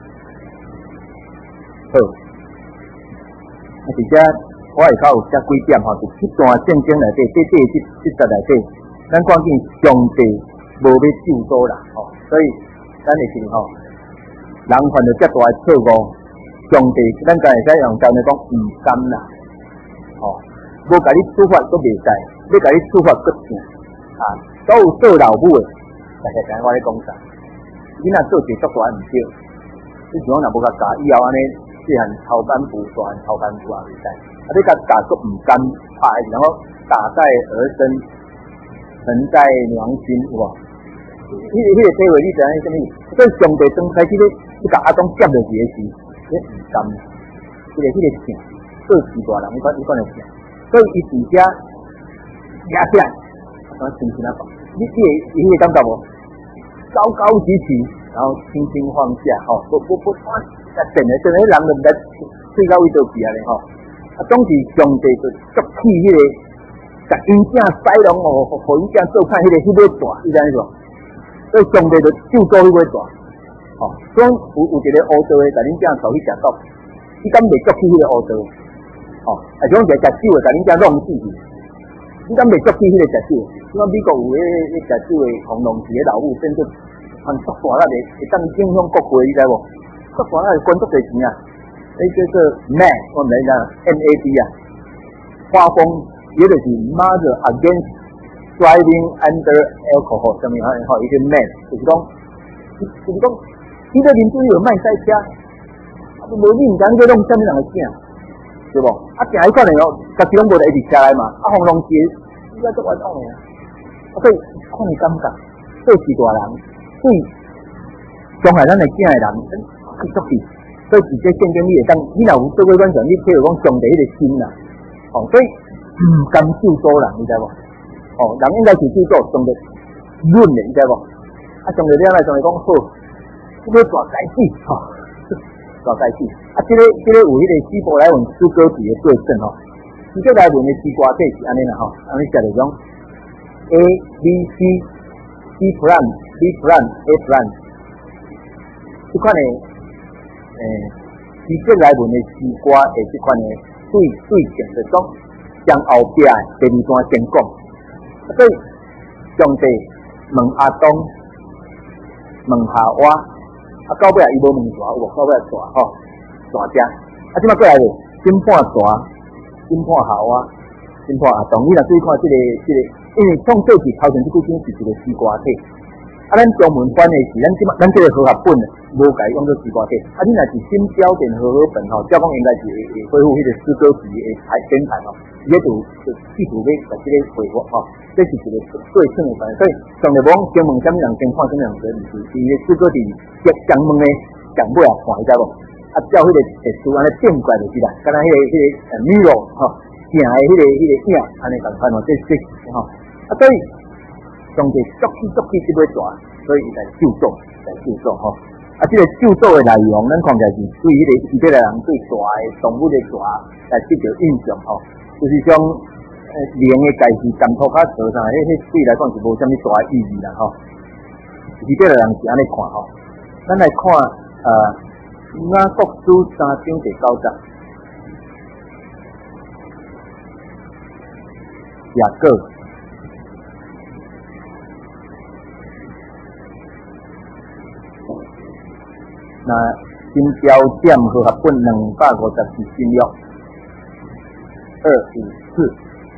好，而且我下口有写几点就这段圣经内底，这节内底，咱看见上帝无要救赎人所以咱会记人犯了遮大的错误，上帝咱才会使用教你讲唔甘啦，无甲你处罚都袂使，要甲你处罚更正所有做老母的，大家知我咧讲啥？囡仔做事足大唔对，你像若无甲教，以后安尼细汉头干部、大汉头干部袂使，你甲教足唔甘，然后打在儿身，疼在娘心，有无？迄个地位你知影什么？所以上帝刚开始咧，甲阿东接落去的时，你唔甘，迄个痛，做事大人，你看会痛，所以伊伫遮压起来，我轻轻啊放，你会感觉无？高高举起，然后轻轻放下，不，真的人就唔知最到位到边啊咧总是上帝就足起迄个，甲因囝使拢互因囝做看迄个大，你知影无？所以上帝就救助迄尾大，所以有一个乌道的，甲恁囝带去食毒，伊敢袂捉起迄个乌道，像一个食酒的，甲恁囝弄死去，伊敢袂捉起迄个食酒？像美国有迄食酒的红龙旗的老母，变做很足大力的，会当影响国会，你知无？足大力捐足侪钱啊！叫做 MAD， 我唔知影 MAD 花风，也就是 Mother Against Driving Under Alcohol， 什么伊个 MAD， 就是讲，伊个邻居有卖赛车，无你唔知你弄什么人的囝，对无？行迄款的家己拢无在一直车来嘛，红龙旗，应该足冤枉的所以看你感觉，做事大人，对伤害咱的囝的人，去足去。所以直接圣经你会当，你若有做过阮上，你譬如讲上帝迄个心啦，所以唔甘救赎人，你知无？人应该是救赎上帝润的，你知无？上帝了来上帝讲好，这个大代志，大代志。这个有迄个希伯来文诗歌词的对称希伯来文的诗歌体是安尼啦安尼写来讲 A B C B plan B plan A plan， 这款的。希伯来文的诗歌的这款的对称，就讲将后壁第二段先讲。所以上帝问阿东，问夏娃，到尾伊无问蛇，有无？到尾蛇蛇只，即摆过来咧，审判蛇，审判夏娃，审判阿东。你若注意看这个，因为创世纪头前这几篇是一个诗歌体。咱中文翻的是咱这个和合本无改用做诗歌体，你若是新标点和合本照讲应该是会恢复迄个诗歌词的编排伊就试图要把这个恢复这是一个对称的关系。所以上帝无讲问什么人先看什么人做，毋是，伊个诗歌是讲问的讲尾看，你知无？照迄个特殊安尼变过来就是啦，敢若迄个mirror镜的迄个影安尼共款这所以。上帝足起这尾大，所以伊来救赎这个救赎的内容，咱看起来是对迄个希伯来人对大的动物的大来得到印象就是像灵的界是甘土卡做啥，迄对来讲是无啥物大意义啦希伯来人是安尼看咱来看雅各书3章第9节，雅各。那新标点和合本254新约254。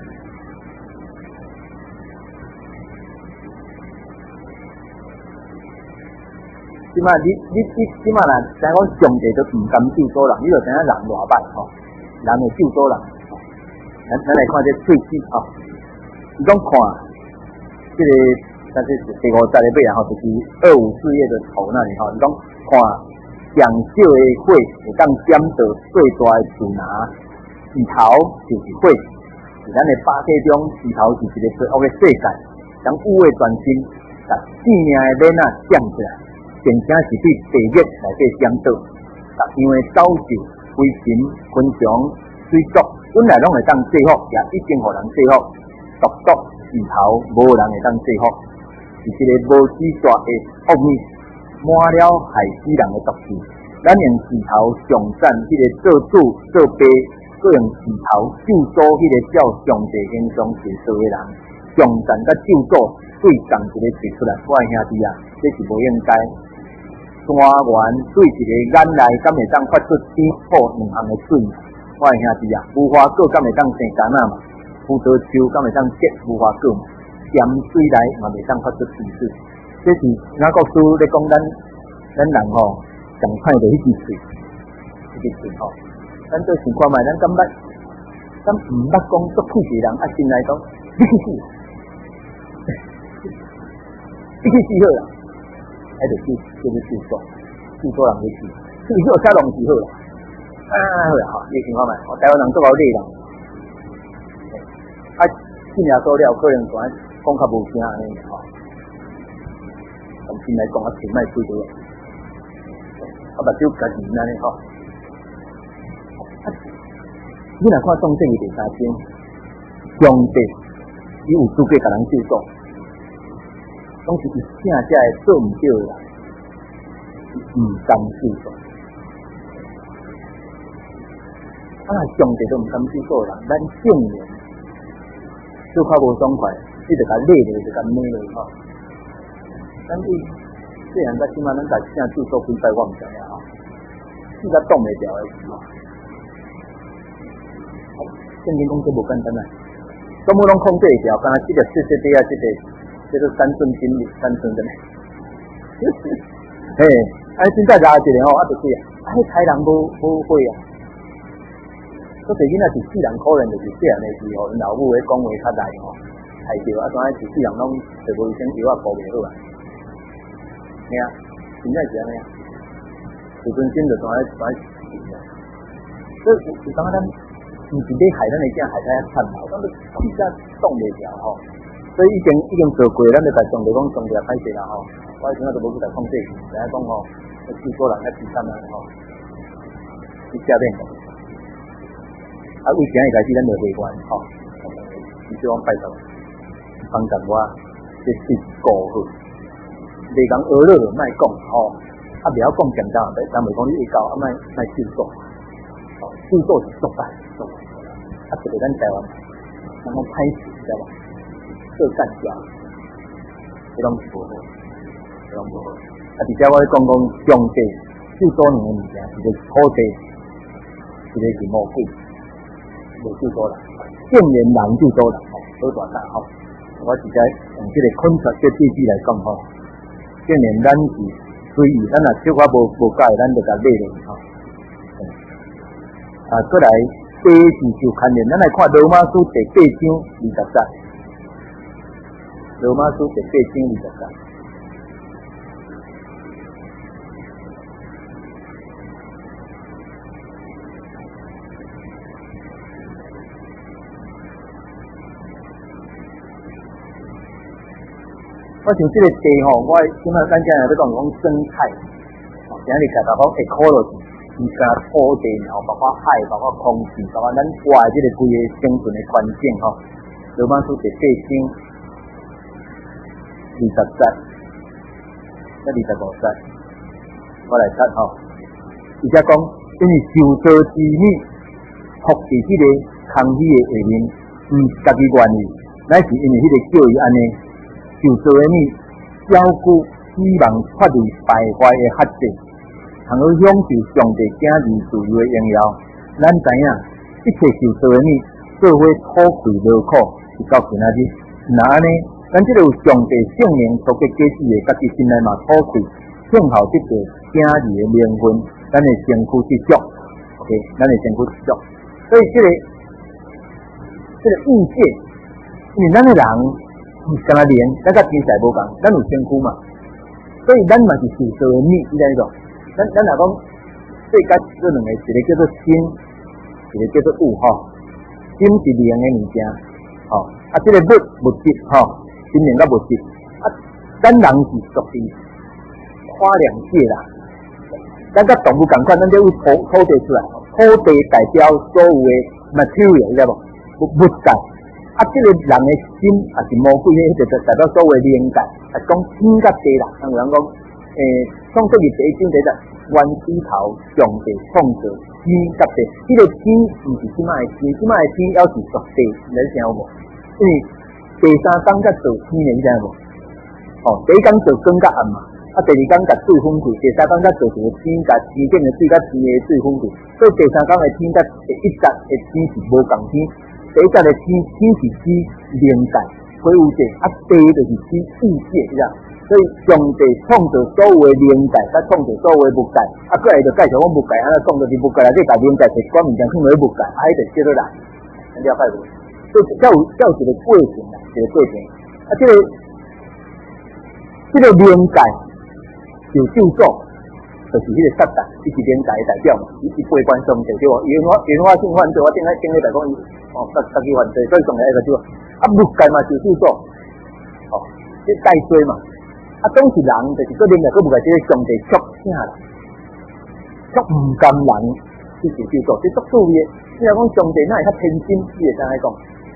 即摆你即摆啦，知影讲上帝都唔甘救赎人，你就知影人偌歹人的救助人。咱来看这喙齿吼，伊讲看这个，但是第50个尾啊吼，就是254页的头那里吼，伊讲看上少的火会当点到最大的自拿，石头就是火，是咱的巴体中，石头是一个最恶的世界，将有的全身，甲性命的脸啊降出来，并且是对地狱内底闪倒，各样的走兽、飞禽、昆虫、水族。本来拢会当制服，也已经互人制服。独独石头无人会当制服，是一个无止绝的恶秘，满了害死人的毒气。咱用石头上赞迄个做主做爸，搁用石头救助迄个照上帝形象制造的人，上赞甲救助对共一个提出来，我的兄弟啊，这是无应该。山原对一个眼内敢会当发出天火2项的水？我的兄弟啊，无花果敢会当生柑仔嘛？葡萄树敢会当结无花果嘛？咸水内嘛袂当发出甜水。这是哪个书咧讲咱人吼上歹的迄支嘴，吼，咱做想看卖，咱敢捌，咱毋捌讲做气势人啊，心内讲你去死，你去死好啦，迄就是救助人去死，这个叫车龙死好啦。好啦，吼，你想看卖，台湾人做好累人，信耶稣了，可能讲较无声安尼吼，从心来讲啊，情卖推倒，目睭家己安尼吼。你若看创世记第3章，上帝伊有资格甲人救助，拢是伊正正的做毋对的人，毋甘救助。上帝都毋甘救助人，咱正面就较无爽快，你就甲累落，就甲骂落吼。咱对虽然甲即马咱甲正救助几摆，我毋知影吼，死甲挡袂牢的事吼。圣经讲这无简单啊，全部拢控制会牢，敢若这个底啊，这个3寸金力，3寸的呢。嘿，真正加一个吼，就对啊，迄豺人无火啊。嗰个囡仔是4人可能就是这样的时候，因老母咧讲话较大吼，害着啊，怎是4人拢就无卫生药啊，顾袂好啊。嘿啊，真正是安尼啊，自尊心就怎所以有当咱毋是咧害咱的囝，害咱惨嘛，咱都气甲挡袂牢吼。所以已经做过，咱就甲上帝讲，上帝啊，歹势啦吼，我以前都无去甲控制，就爱讲吼，救助人较悲惨啊吼，去下面讲。为今日开始，咱就会馆吼，希望拜托帮助我这是顾好，袂讲学了就莫讲吼，袂晓讲简单，咱袂讲你会教，莫救助，救助是做大，特别咱台湾，咱讲歹势，知道无？做干家，这拢是无好，这拢无好。而且我咧讲上帝救助2个物件，一个是土地，一个是魔鬼。无救助人，正面人救助人吼，好大胆吼。我直接用这个昆曲这句子来讲吼，正面咱是随意，咱若小可无解，咱就甲勒落吼。过来第一次就看见，咱来看罗马书第8章20节，罗马书第8章20节。我像这个地吼，我今仔咱今日在讲生态，今日讲到讲 ecology， 是讲土地，然后包括海，包括空气，包括咱外这个规个生存的环境吼。罗马书第8章20节，那25节，我来看吼。而且讲，因为受造之物伏伫迄个空气的下面，毋是家己愿意，乃是因为迄个叫伊安尼。受造的物照顾希望脱离败坏的辖制，通好享受上帝子儿自由的荣耀。咱知影，一切受造的物做伙苦愧劳苦，是到今仔日。那安尼，咱这个有上帝圣灵所结果子的，家己心内嘛苦愧，幸好得到子儿的灵魂，咱的身躯得足。OK， 咱的身躯得足。 所以这个意界，因为咱的人跟他连，咱甲天使无共，咱有身躯嘛，所以咱嘛是属蛇的命，你知道？咱若讲世界这两个，一个叫做心，一个叫做物吼。心是灵的物件，吼这个物质吼，心灵甲物质，咱人是属于跨两界啦。咱甲动物共款，咱就有土地出来，土地代表所有的 material， 你知无？物质。这个人的心也是魔鬼，就代表所有的灵界。讲天甲地啦，有人讲，创世记第1章第1节，原始头上帝创造天甲地。这个天唔是即摆的天，即摆的天要是属地，你知有无？因为第3天才做天的，你知无？第1天做光甲暗嘛。第2天甲水分开，第3天才做一个天，甲天顶的水甲天的水分开。所以第3天的天甲第1节的天是无共天。第1节的天是指灵界、鬼有界，地就是指异界，你知？所以上帝创造所有的灵界，甲创造所有的物界，过来就介绍讲物界，安怎创造是物界内底甲灵界摕关物件放落去物界，迄就叫做人，了解无？所以才有一个过程啦，一个过程。这个灵界。受咒诅，就是迄个撒旦，伊是灵界的代表嘛，伊是背叛上帝对无？原我性犯罪，我顶来来讲伊，自己犯罪，所以上帝爱个对。物界嘛受咒诅，这带罪嘛。总是人，就是个灵界，个物界，这个上帝足啥啦？足唔甘人去受咒诅，这足趣味。你若讲上帝哪会较偏心，你会知影讲？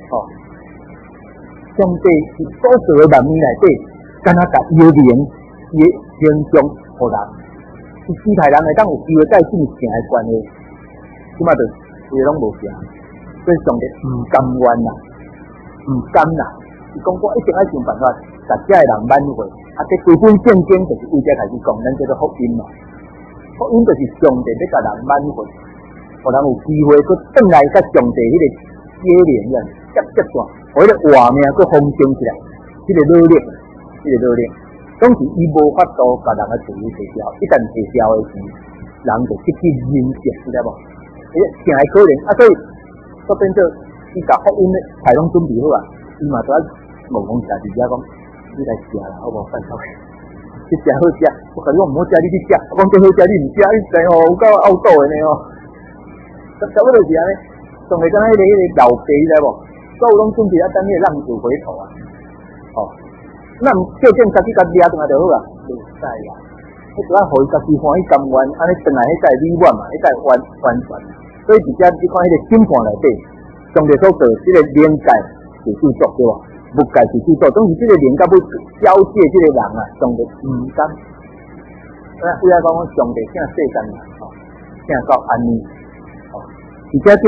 上帝是所造的万物内底，敢若甲幽灵。伊的形象互人，是其他人会当有机会再进行的关系，即马就伊拢无成，所以上帝唔甘愿啦，唔甘啦，伊讲我一定要想办法，甲遮的人挽回。这规本圣经就是为遮开始讲，咱叫做福音嘛。福音就是上帝要甲人挽回，互人有机会去转来甲上帝迄个接连啊，接线，互迄个画面去丰盛起来，迄个热力，总是伊无法度甲人个情绪提调，一旦提调的时，人就失去人性，知道无？真系可怜所以说变做伊甲福音的菜拢准备好啊，伊嘛都要问讲食伫遮讲，你来食啦，好无？饭菜，你食好食，我甲你讲毋好食，你去食，我讲最好食，你毋食，你知有够拗斗的呢差不多是安尼，仲会敢迄个老爸知无？所有拢准备等迄个浪子回头啊，那叫正家己家掠转来就好啦，袂使啦。你主要互伊家己欢喜甘愿，安尼转来迄个美满嘛，迄个完全。所以直接你看迄个审判内底，上帝所做即个灵界是著作对吧？物界是著作，总是即个灵界要交界即个人啊，上帝唔甘。为了讲上帝请世间人请到安尼，而且即个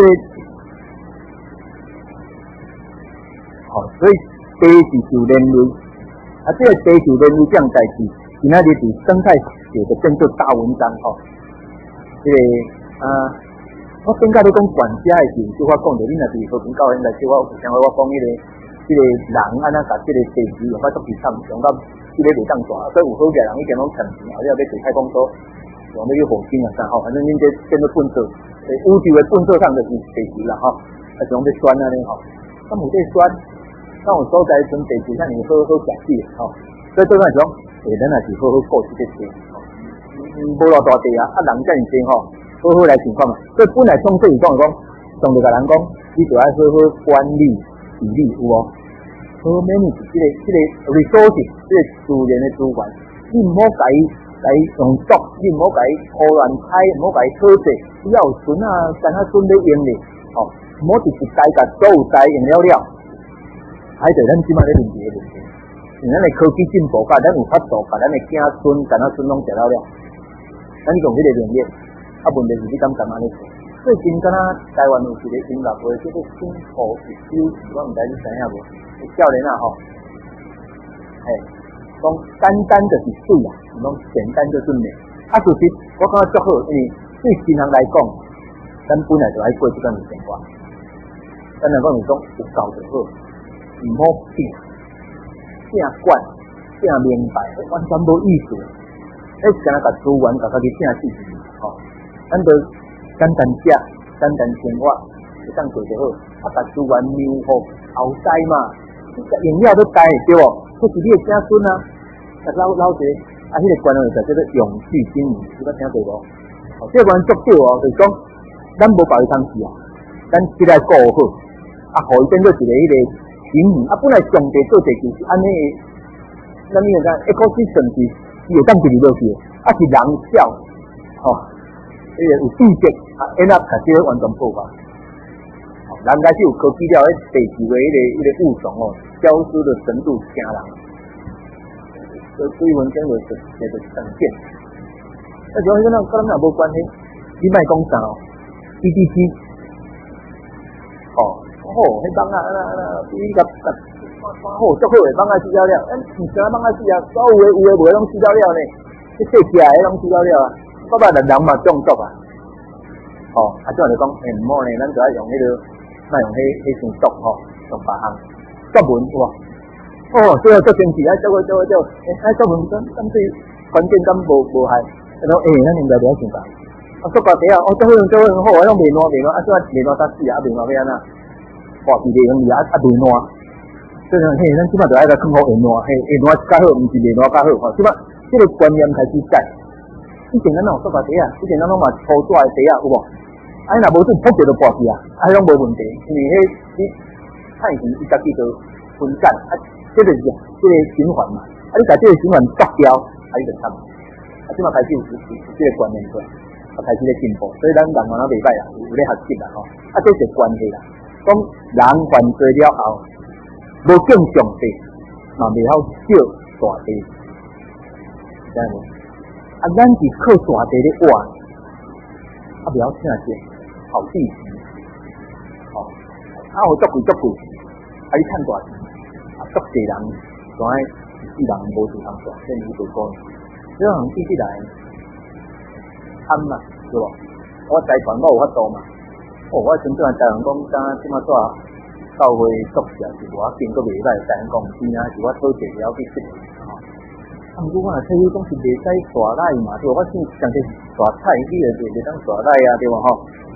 所以地是受连累。这个地球人物这样代志，今仔日伫生态学就变做大文章这个我顶下咧讲管家的时候，就我讲着，你若是和平教现在，就我有想我讲这个人安怎甲这个地球用到足极惨，用到这个袂当大，所以有好个人已经拢趁钱，后了要去太空梭，用要去火星啊啥反正恁这变做粪扫，宇宙的粪扫上就是地球啦是用要酸安尼咁有这酸。那有所在阵地球上你好食食所以对咱讲，咱也是好好顾这个地，无偌大地啊，人遮尔济好好来情况嘛。所以本来创世讲上帝甲人讲，你就要好好管理治理，有无？好 manage 这个 resources， 这个资源的资源，你唔好甲伊用毒，你唔好甲伊胡乱开，唔好甲伊讨债，只要有船啊，干那船咧用咧，唔好直接甲所有财用了。还是咱即摆咧面对的问题，咱的科技进步，甲咱有法度，甲咱的子孙，干那孙拢食了，咱用迄个能力，问题是你敢安尼做？最近敢若台湾有一个音乐会，叫做新埔一首，我毋知你知影无？少年啊讲简单就是水啊，毋讲简单就是美。事实我感觉足好，因为对新人来讲，咱本来就爱过即种生活，咱来讲是讲有够就好。唔好变，正管正明白，完全无意思。敢若甲资源甲家己正死咱就简单食，简单生活， 会当做就好，把资源留予后代嘛，用了都带对无？这是你的子孙啊，老者迄个观念就叫做永续经营，你捌听过无？这观念足少哦，就是讲咱无保育通时啊，咱起来顾好，互伊变做一个迄个平衡，本来上帝做地球是安尼，咱你讲 ecosystem 是会当自己落去，是人少，迄个有地质end up 才完全破坏。人开始有科技了，地球的迄个物种消失的程度惊人，所以文章就是呈现。那就跟咱也无关系，你莫讲啥，BBC，迄网你甲好足好诶，网仔资料了，唔是网仔资料，所有诶无拢资料了呢，即细只诶拢资料了啊，我捌人嘛中毒啊，即话就讲，毋好呢，咱就要用迄个，咱用迄生毒用别项作文有无？最后做政治做，作文针对环境敢无害，咱应该了解吧？做到底啊，做很好，我拢袂烂，即话袂烂得死啊，袂烂要安怎？是袂用伊袂烂。所以咱即摆就爱甲更好会烂，会烂较好，毋是袂烂较好。即摆即个观念开始改。以前咱有做到底啊，以前咱拢嘛粗纸的底啊，有无？若无准扑着就破去啊，拢无问题，因为你趁钱伊家己就分散，这就是这个循环嘛。你把这个循环断掉，你就惨。即摆开始有这个观念出来，开始咧进步，所以咱人蛮袂歹啦，有咧学习啦这是关系啦。讲人犯罪了后，无敬上帝，嘛袂晓少大地，知无？咱是靠大地咧活，袂晓请这好地皮，有足贵，你趁大钱，足济人，怎爱世人无事通做，真有做过。这样地起来，嘛，对无？我财团我有法度嘛。我真正台湾讲，即马怎教会作者是我经过袂歹，台湾讲真啊是我讨债了去识的。毋过我若睇你讲是袂使耍赖嘛，对无？我先上个耍菜，你袂当耍赖啊，对无吼？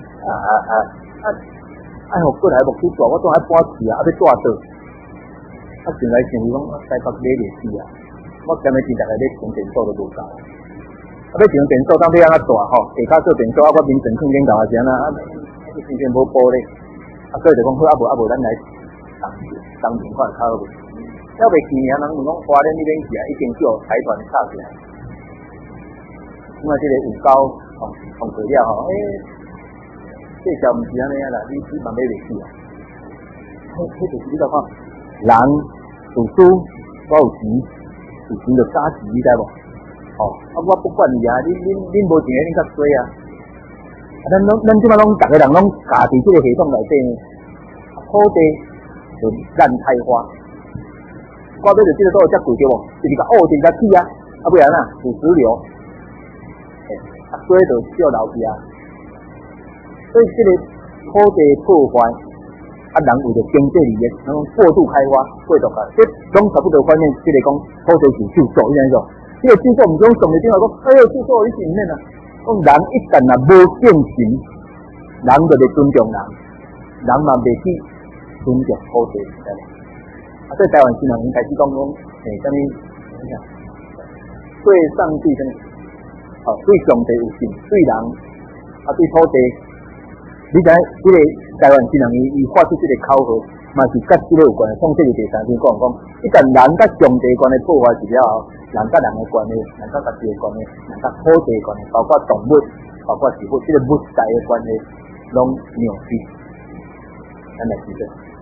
互过来目去住，我当爱搬去啊，要住倒？想来想去讲，台北买袂起啊！我今日真大概咧充电座都无够，要充电座当要安怎住吼？下骹做电座，我民生空间搞啊是安那。完全无玻璃，所以就讲好，无咱来当面看较好。了袂去名，人讲花莲那边去啊，已经叫财团插起来。因为这个有高放过了这条毋是安尼啊啦，你慢买袂起啊。迄就是你讲，人读书我有钱，有钱就加钱，你知无？我不管你啊，恁无钱恁较衰啊。咱即摆拢，逐个人拢家伫即个系统内底，土地就烂开花。我买着即个都有遮贵对无？就是甲就是甲起啊，不然土石流，所以就少留去啊。所以即个土地破坏，人为着经济利益，人过度开发，过度啊，这拢差不多反映即个讲土地是救助，你安怎？即个救助毋讲上面顶下讲，救助你是毋免啊。讲人一旦无敬神，人就袂尊重人，人嘛袂去尊重土地，知无？所以台湾新人开始讲啥物？对上帝什么？对上帝有信，对人对土地，你知这个台湾新人伊发出这个口号，嘛是甲这个有关的。从这个第三篇讲，一旦人甲上帝关系破坏是了后。人甲人的关系，人甲家己的关系，人甲土地的关系，包括动物，包括植物，这个物质的关系，拢扭曲。咱来记得，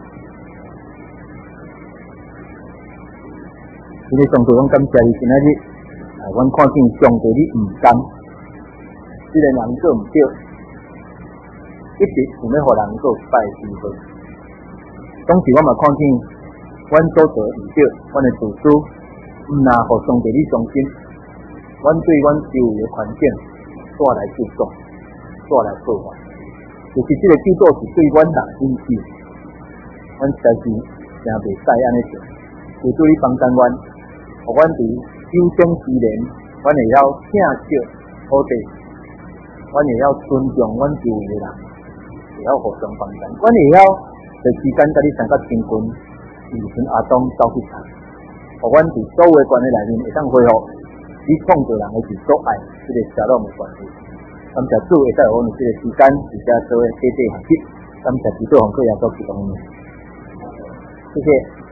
这个上帝讲感谢你，今仔日，阮看见上帝你唔甘，这个人做唔对，一直想要互人做失败的机会。当时我嘛看见，阮所做唔对，阮的自私。毋若互上帝你相信，阮对阮周围的环境带来救助，带来破坏。就是这个救助是对阮人引起，阮实在是真袂使安尼做。就对你帮助阮，互阮伫有生之年，阮会晓疼惜土地，阮会晓尊重阮周围的人，会晓互相帮衬，阮会晓在时间甲你相较亲近，以前阿东走去查，互阮伫所有关系内面会当恢复你创造人的是所爱这个社拢的关系。感谢主会带我们这个时间，而且做短短学习，感谢基督红客耶稣基督的名，谢谢。